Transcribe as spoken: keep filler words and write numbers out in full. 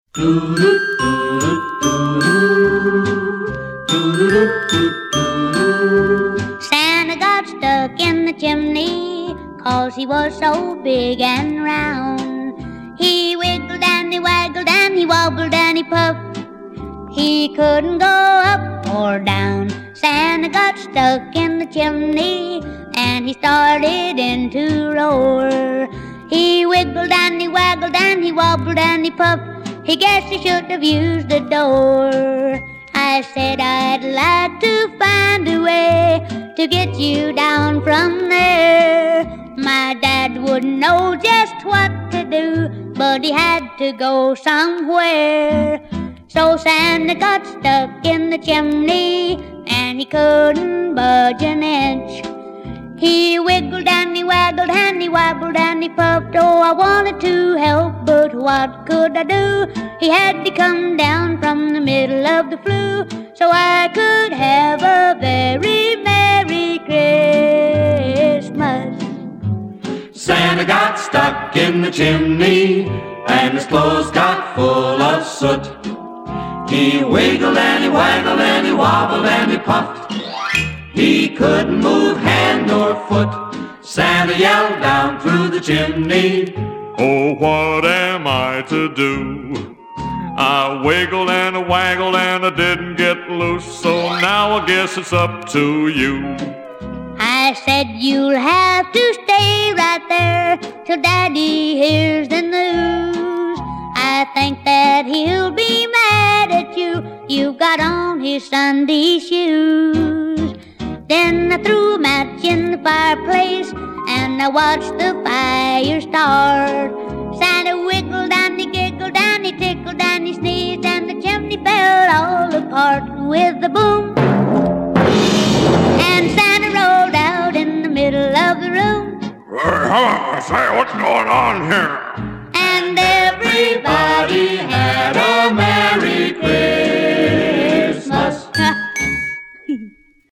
Santa got stuck in the chimney 'cause he was so big and round. He wiggled and he waggled and he wobbled and he puffed. He couldn't go up or down. Santa got stuck in the chimney and he started in to roar. He wiggled and he waggled and he wobbled and he puffed. He guessed he should have used the door. I said I'd like to find a way to get you down from there. My dad wouldn't know just what to do, but he had to go somewhere. So Santa got stuck in the chimney and he couldn't budge an inch. He wiggled and he waggled and he wobbled and he puffed. Oh, I wanted to help, but what could I do? He had to come down from the middle of the flue so I could have a very Merry Christmas. Santa got stuck in the chimney and his clothes got full of soot. He wiggled and he waggled and he wobbled and he puffed. He couldn't move hand nor foot. Santa yelled down through the chimney, "Oh, what am I to do? I wiggled and I waggled and I didn't get loose, so now I guess it's up to you." I said you'll have to stay right there till Daddy hears the news. I think that he'll be mad at you. You got on his Sunday shoes. Then I threw a match in the fireplace and I watched the fire start. Santa wiggled and he giggled and he tickled and he sneezed and the chimney fell all apart with a boom. And Santa rolled out in the middle of the room. Hey, say, what's going on here? And everybody